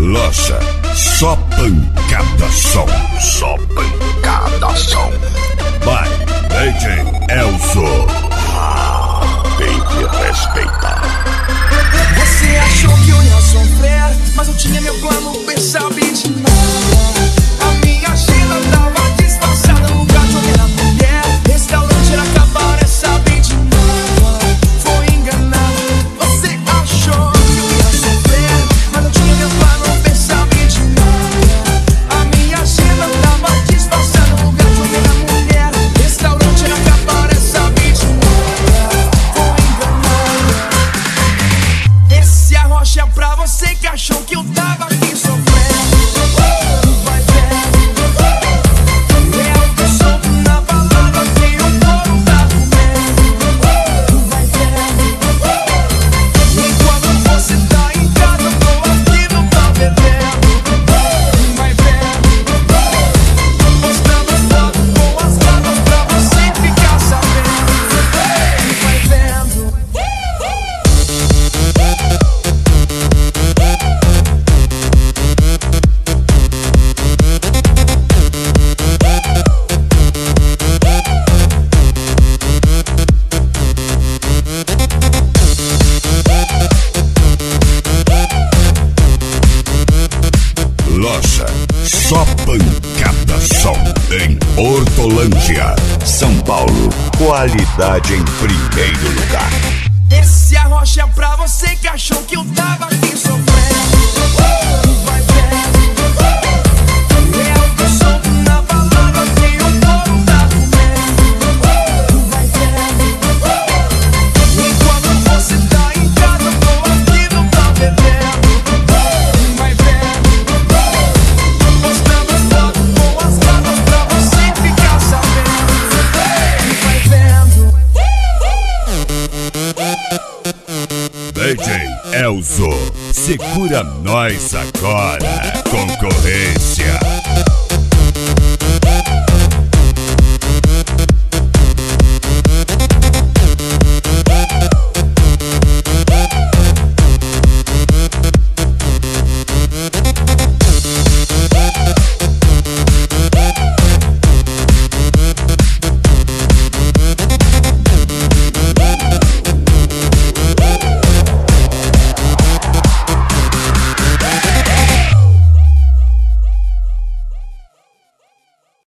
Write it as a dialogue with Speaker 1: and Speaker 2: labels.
Speaker 1: Loja, só pancada som. Só pancada som. Vai, DJ Elzo. Tem que respeitar.
Speaker 2: Você achou que eu ia sofrer, mas eu tinha meu plano, percebe de nada. A minha agenda tava disfarçada, no lugar de olhar a mulher. Restaurante era acabar, é saber de nada. Foi enganado, você achou que eu ia sofrer, mas eu tinha meu plano, percebe de nada. A minha agenda tava disfarçada, no lugar de olhar a mulher. Restaurante era acabar, é saber de nada. Foi enganado. Esse arrocha é pra você que achou que eu tava aqui sofrendo. Vai vendo, eu tô solto na balada que o povo tá comendo. Vai vendo, enquanto você tá em casa, eu tô aqui no pau bebendo. Vai vendo, postando foto com as gatas pra você ficar sabendo. Vai vendo.
Speaker 1: Loja, só pancada som. Em Hortolândia, São Paulo. Qualidade em primeiro lugar.
Speaker 2: Esse arrocha é pra você que achou que eu tava aqui sofrendo. Vai vendo, eu tô solto na balada que o povo tá comendo. Vai vendo, enquanto você tá em casa, eu tô aqui no pau bebendo. Vai vendo, postando foto com as gatas pra você ficar sabendo. Vai vendo.
Speaker 1: DJ Elzo, segura nós agora, concorrência.